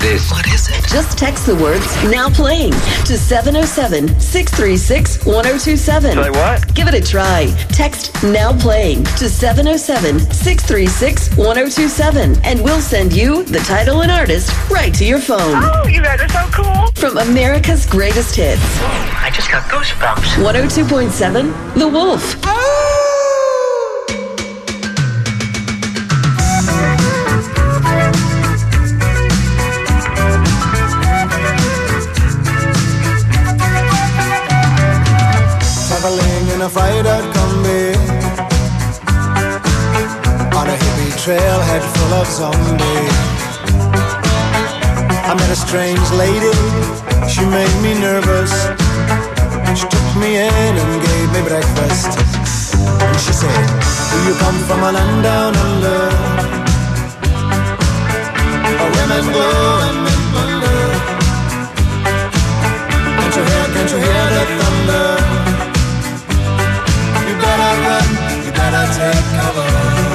this? What is it? Just text the words "Now Playing" to 707-636-1027. Say what? Give it a try. Text "Now Playing" to 707-636-1027, and we'll send you the title and artist right to your phone. Oh, you guys are so cool. From America's greatest hits. I just got goosebumps. 102.7 The Wolf. Traveling in a fried-out Kombi on a hippie trailhead full of zombies. I met a strange lady, she made me nervous. She took me in and gave me breakfast. And she said, do you come from a land down under, where women go and men wonder? Can't you hear the thunder? You better run, you better take cover.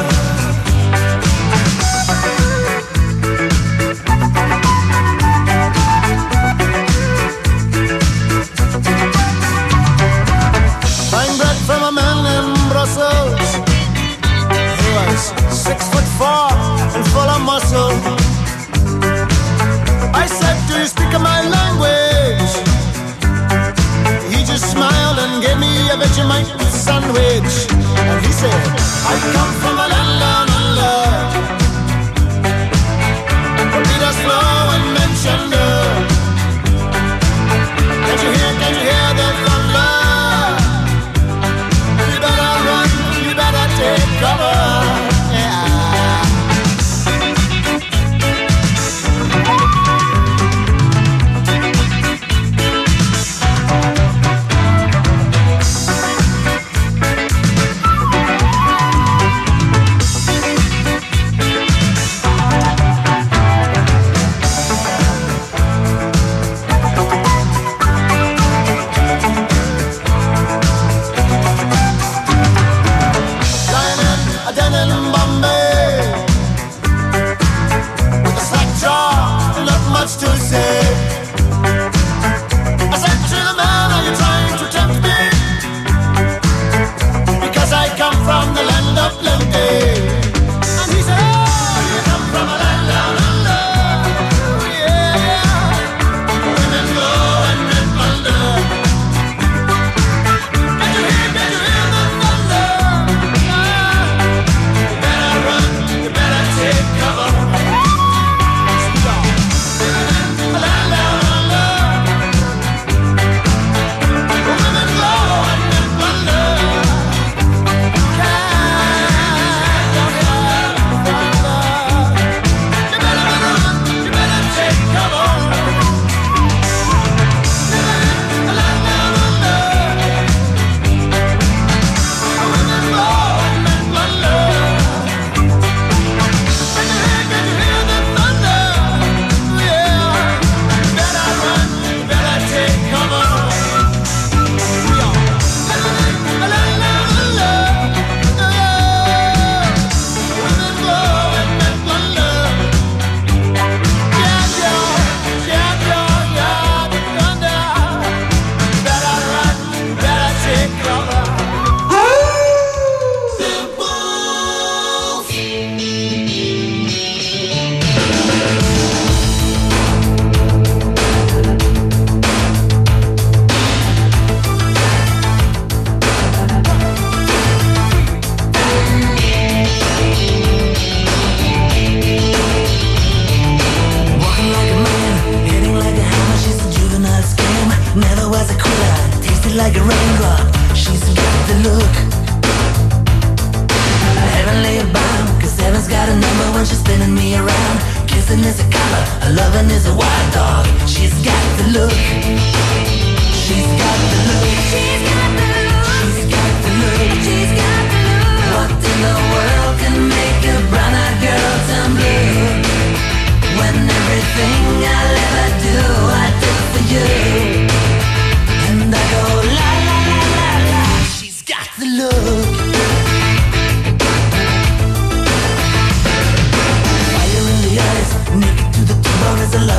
Buying bread from a man in Brussels. He was 6'4" and full of muscle. I said, do you speak my language? He just smiled and gave me a Vegemite sandwich. And he said, I come from a land down under, where leaders flow and men gender. Can't you hear the thunder? You better run, you better take cover.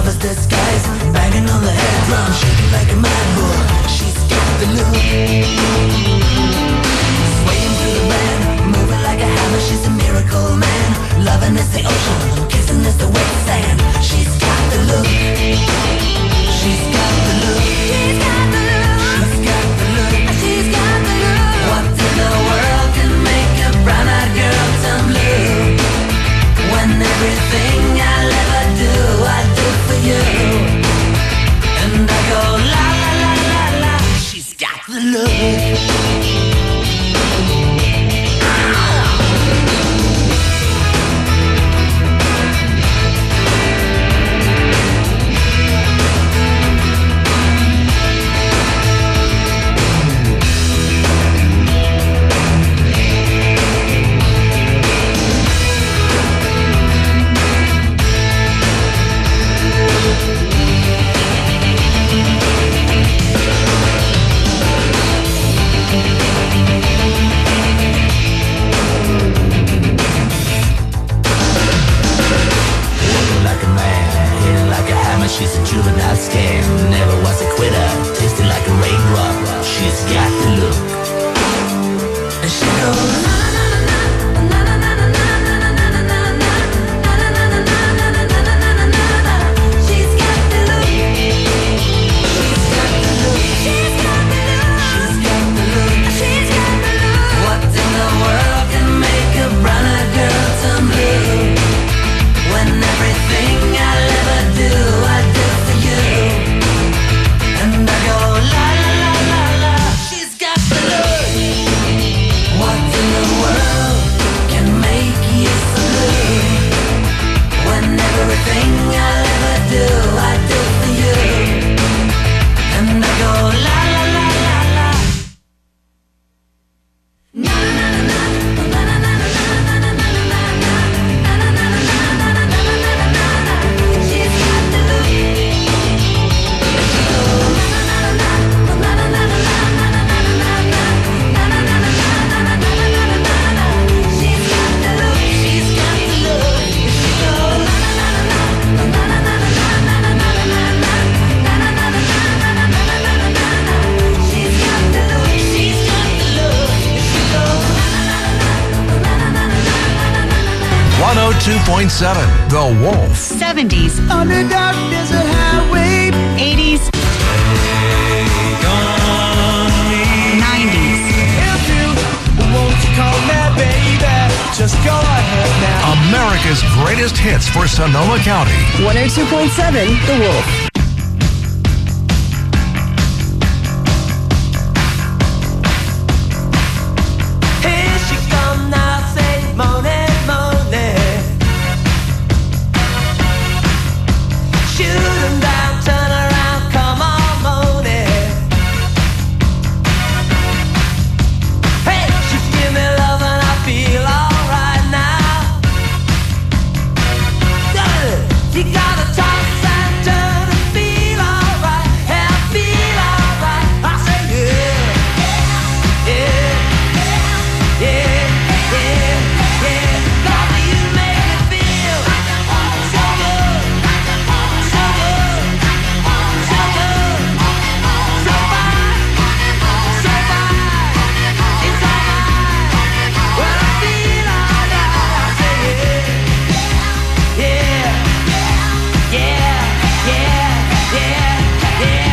lover's disguise, banging on the head drum, shaking like a mad bull. She's got the look. Swaying through the band, moving like a hammer. She's a miracle man. Loving is the ocean, kissing is the wet sand. She's got the look. She's got the look. She's got the look. She's got the look. She's got the look. What in the world can make a brown-eyed girl turn blue? When everything I'll ever do, I do for you. And I go la la la la la. She's got the look. She's a juvenile scam, never was a quitter, tasted like a raindrop. She's got the look. And she goes na na na na na na na na na na na. She's got the look. She's got the look. She's got the look. She's got the look. She's got the look. What in the world can make a brown-eyed girl turn blue? When everything I'll ever do, I do for you. And I go la la la la la. She's got the look. What in the world can make you so blue? When everything I'll ever do, I do for you. And I go la la la la la. Na na na na na na na na na na na na. She's got the look. She's got the look. She's got the look. She's got the look. 102.7 The Wolf. 70s. On the dark desert highway. 80s. 90s. If you won't you call me baby, just go ahead now. America's greatest hits for Sonoma County. 102.7 The Wolf. Here she come now, say moaning, moaning. Shoot 'em down, turn around, come on, moaning. Hey, she give me love and I feel alright now. You gotta toss and turn and feel alright. Hey, I feel alright. I say yeah, yeah. Yeah, yeah, yeah. God, you make me feel so good, so good, so good, so fine, so fine. It's alright when I feel alright. I say yeah, yeah, yeah, yeah, yeah, yeah.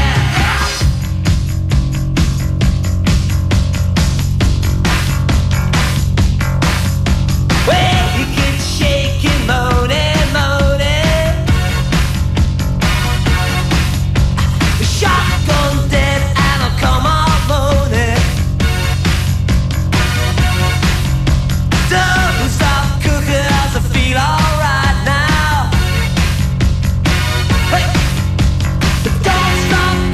Well, you get shaking, moaning, moaning. The shotgun dead and I'll come on moaning. Don't stop cooking as I feel alright now. Hey, don't stop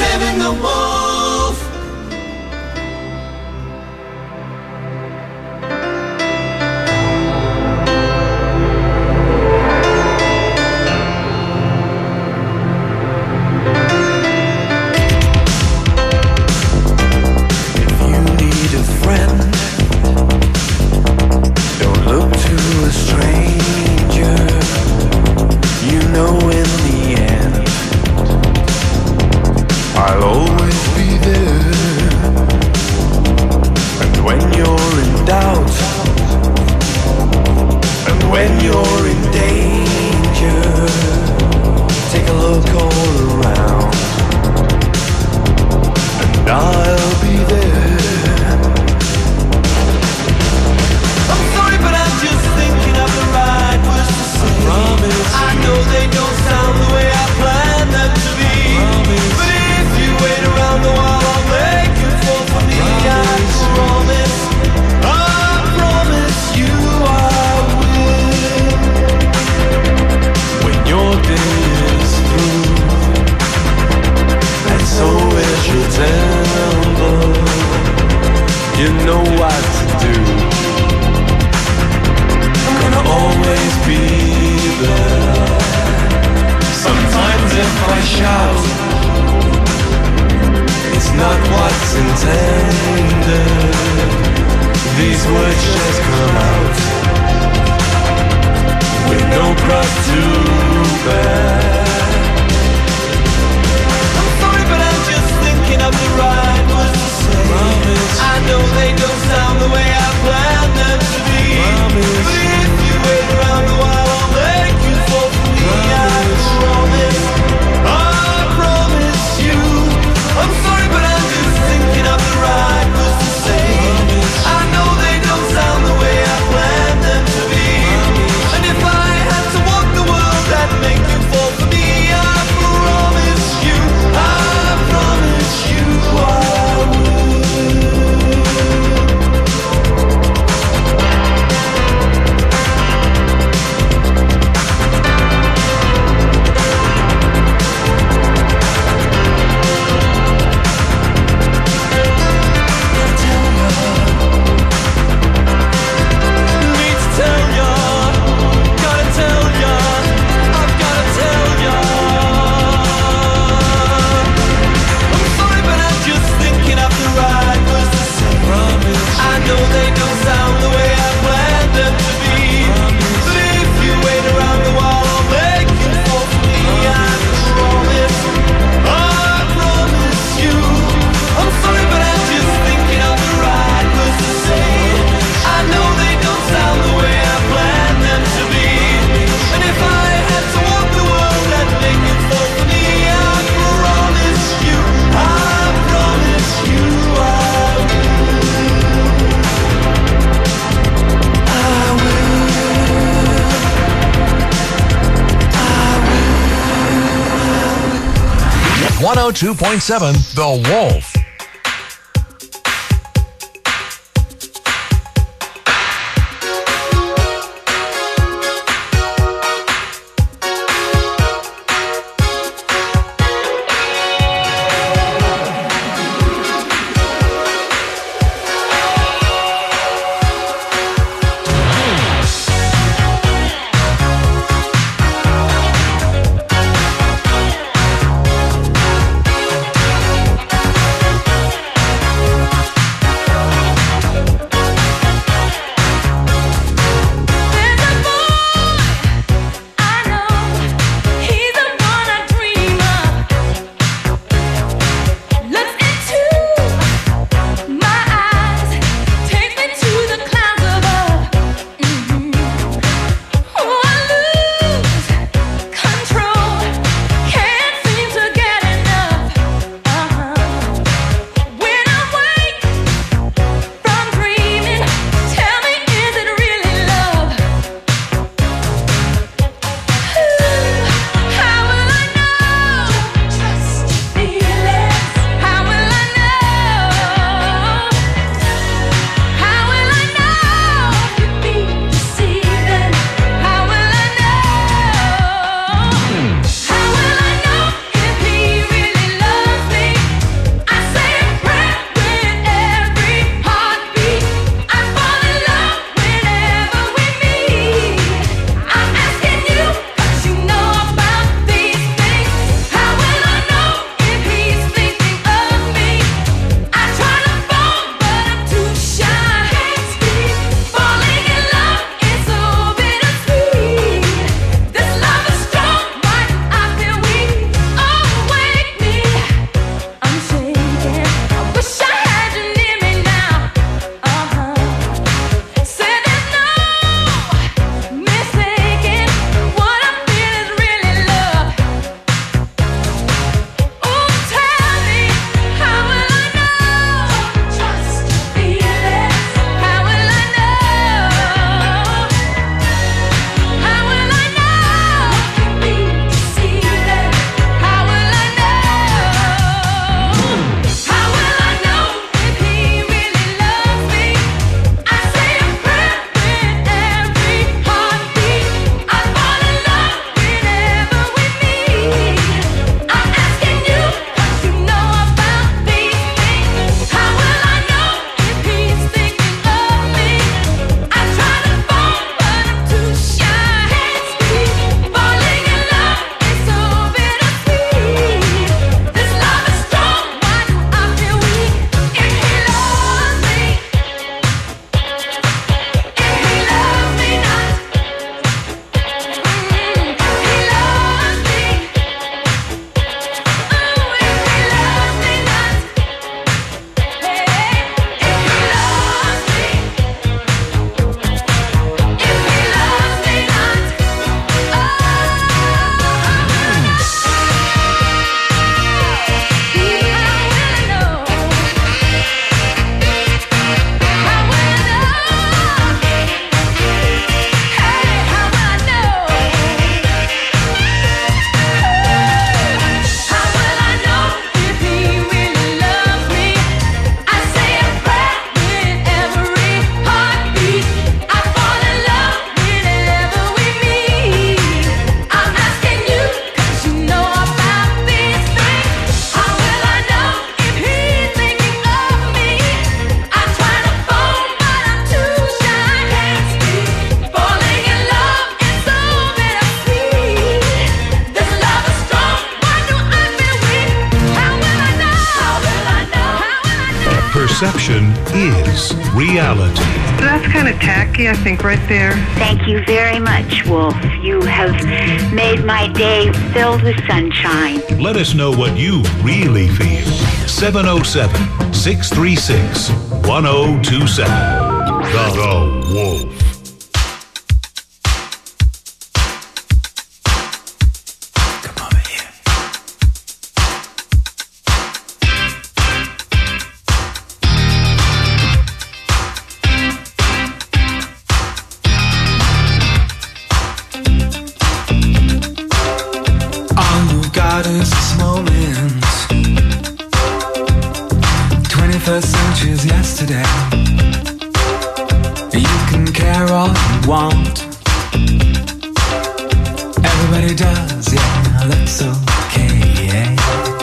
taming the wolf. If you need a friend, don't look to a stranger. You know in the end I'll always be there. And when you're in doubt, and when you're in danger, take a look all around, and I'll be there. I'm sorry, but I'm just thinking of the right words to say. I know they don't sound the way I planned them to be. But if you wait around a while, I'll make you fall for me. I promise you I will. When your day is through, and so is your temple, you know what to do. I'm gonna always be there. Sometimes if I shout, it's not what's intended. These words just come out with no cross to bear. I'm sorry, but I'm just thinking of the right words to say. I know they don't sound the way I planned them to be. But if you wait around a while, I'll make you fall for me. I promise you. I'm sorry, but I'm just thinking of the right words to say. I know they don't sound the way I planned them to be. And if I had to walk the world, I'd make you fall for me. I promise you I will. Oh 102.7 The Wolf. Perception is reality. That's kind of tacky, I think, right there. Thank you very much, Wolf. You have made my day filled with sunshine. Let us know what you really feel. 707-636-1027. The Wolf. This moment, 21st century's yesterday. You can care all you want. Everybody does, yeah, that's okay, yeah.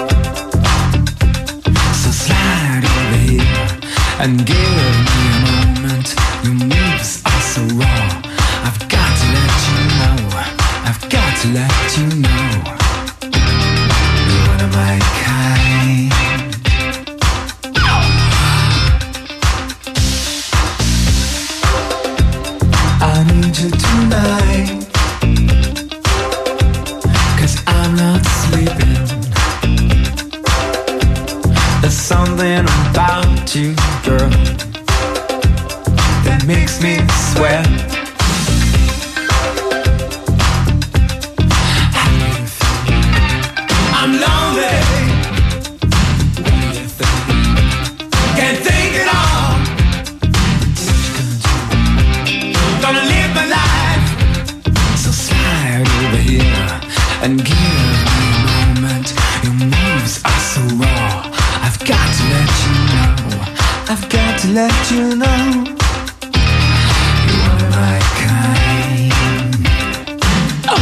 So slide over here and give me a moment. Your moves are so raw. I've got to let you know. I've got to let you know. One of my kind. I need you tonight, 'cause I'm not sleeping. There's something about you, girl, that makes me sweat. I'm lonely. What do you think? Can't think at all. What you gonna do? Gonna live my life. So slide over here and give me a moment. Your moves are so raw. I've got to let you know. I've got to let you know. You're one of my kind. Oh.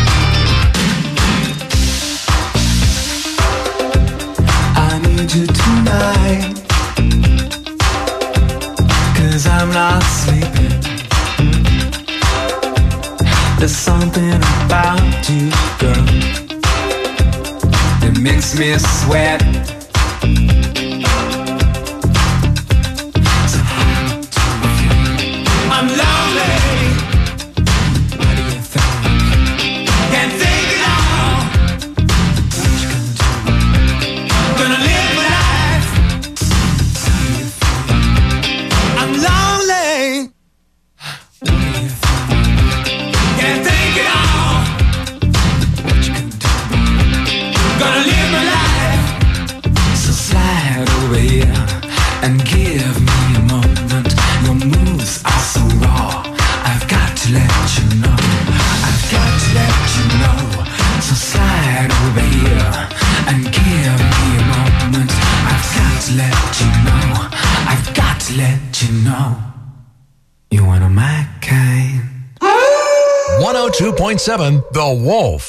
I need you tonight, 'cause I'm not sleeping. There's something about you, girl, that makes me sweat. So how do you feel? I'm lonely. What do you think? Can't think at all. What you gonna do? Gonna live my life. How do you feel? I'm lonely. What do you think? Can't think at all. What you gonna do? Gonna live my life. So slide over here and give me a moment. Your moves are so raw. I've got to let you know. I've got to let you know. So slide over here and give me a moment. I've got to let you know. I've got to let you know. You're one of my kind. 102.7 The Wolf.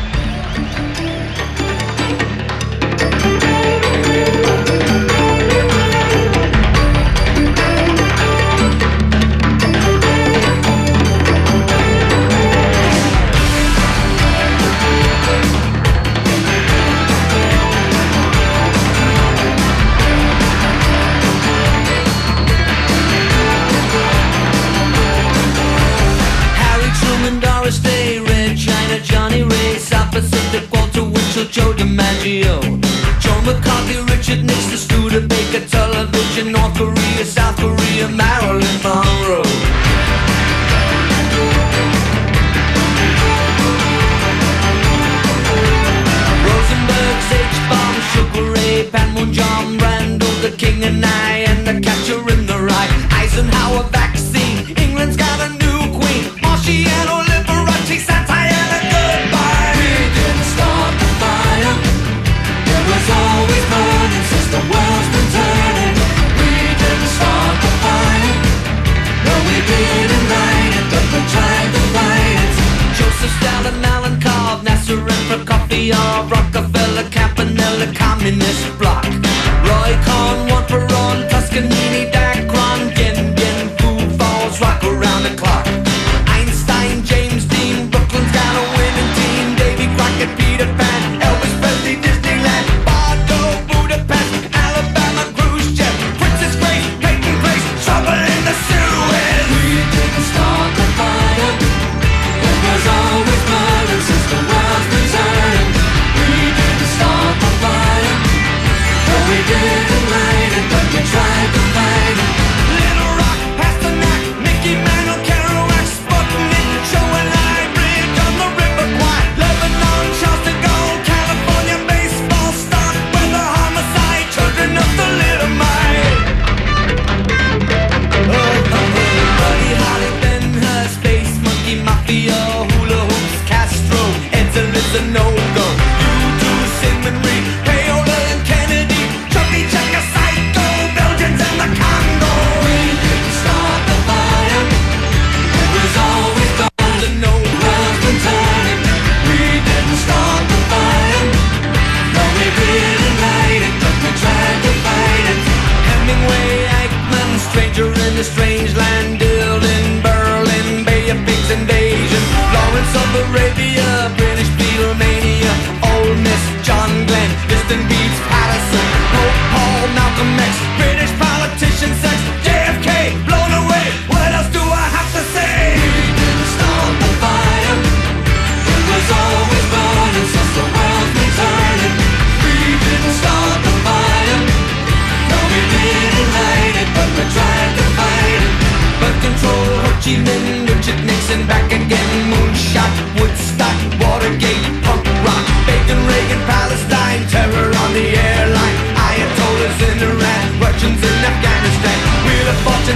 Harry Truman, Doris Day, Red China, Johnny Ray, South Pacific, Walter Winchell, Joe DiMaggio, Joe McCarthy, Richard Nixon, Studebaker, Television, North Korea, South Korea, Marilyn Monroe. Rosenberg, H-Bomb, Sugar Ray, Panmunjom, Randall, the King and I, and the Catcher in the Rye, Eisenhower vaccine, England's got a new queen, Marciano, Liberace, Santayana, goodbye. We didn't start the fire, it was always burning since the world's been turning. We didn't start the fire, no we didn't light it, but we tried to fight it. Joseph Stalin, Alan Cobb, Nasser and Prokofiev, Rockefeller, Campanella, Communist Bloc, Roy Cohn, Juan Perón, Toscanini, Dacron, Gin, Food Falls, rock around the clock. Einstein, James Dean, Brooklyn's got a winning team, Davy Crockett, Peter Pan, Elvis Presley, Disneyland, Bardo, Budapest, Alabama, Khrushchev, Princess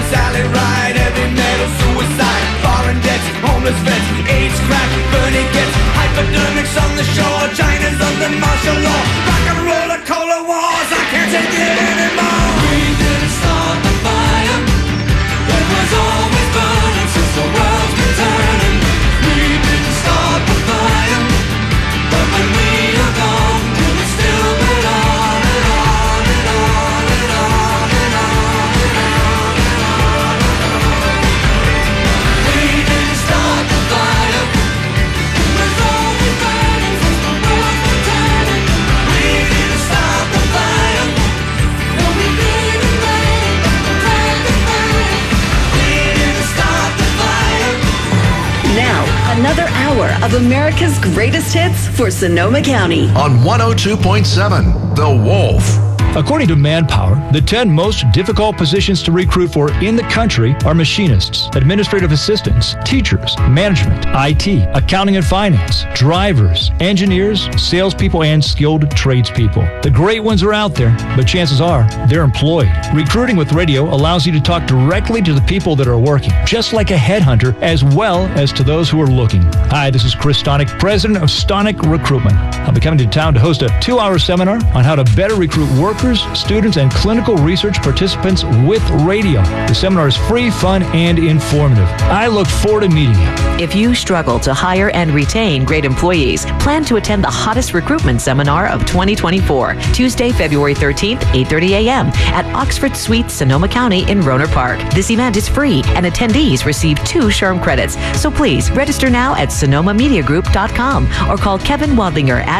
Sally Ride, heavy metal suicide, foreign debts, homeless vets, AIDS crack, Bernie gets hypodermics on the shore, China's under martial law, rock and roll and cola wars, I can't take it anymore. We didn't start the fire, it was always burning since the world's been turning. We didn't start the fire, but when we are gone, will it still burn on and on and on and on and on and on and on and on. We didn't start the fire, it was always burning since the world's been turning. We didn't start the fire, no we didn't burn it, turn the fire. We didn't start the fire. Now, another hour of America's greatest hits for Sonoma County. On 102.7, The Wolf. According to Manpower, the 10 most difficult positions to recruit for in the country are machinists, administrative assistants, teachers, management, IT, accounting and finance, drivers, engineers, salespeople, and skilled tradespeople. The great ones are out there, but chances are they're employed. Recruiting with radio allows you to talk directly to the people that are working, just like a headhunter, as well as to those who are looking. Hi, this is Chris Stonick, president of Stonick Recruitment. I'll be coming to town to host a 2-hour seminar on how to better recruit workers, students, and clinical research participants with radio. The seminar is free, fun, and informative. I look forward to meeting you. If you struggle to hire and retain great employees, plan to attend the hottest recruitment seminar of 2024, Tuesday, February 13th, 8:30 a.m. at Oxford Suites, Sonoma County in Rohnert Park. This event is free, and attendees receive 2 SHRM credits. So please register now at sonomamediagroup.com or call Kevin Wadlinger at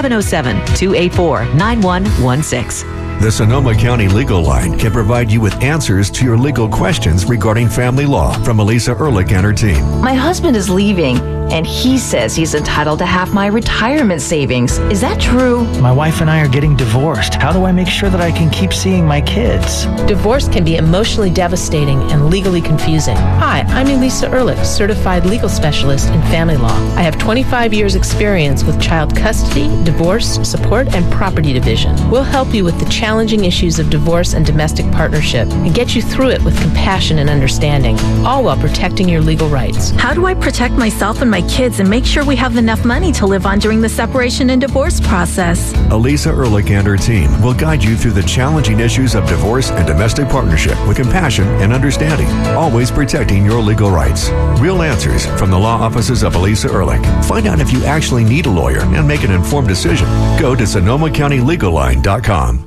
707-284-9116. The Sonoma County Legal Line can provide you with answers to your legal questions regarding family law from Elisa Ehrlich and her team. My husband is leaving, and he says he's entitled to half my retirement savings. Is that true? My wife and I are getting divorced. How do I make sure that I can keep seeing my kids? Divorce can be emotionally devastating and legally confusing. Hi, I'm Elisa Ehrlich, certified legal specialist in family law. I have 25 years experience with child custody, divorce, support, and property division. We'll help you with the challenging issues of divorce and domestic partnership and get you through it with compassion and understanding, all while protecting your legal rights. How do I protect myself and my kids and make sure we have enough money to live on during the separation and divorce process? Elisa Ehrlich and her team will guide you through the challenging issues of divorce and domestic partnership with compassion and understanding, always protecting your legal rights. Real answers from the law offices of Elisa Ehrlich. Find out if you actually need a lawyer and make an informed decision. Go to SonomaCountyLegalLine.com.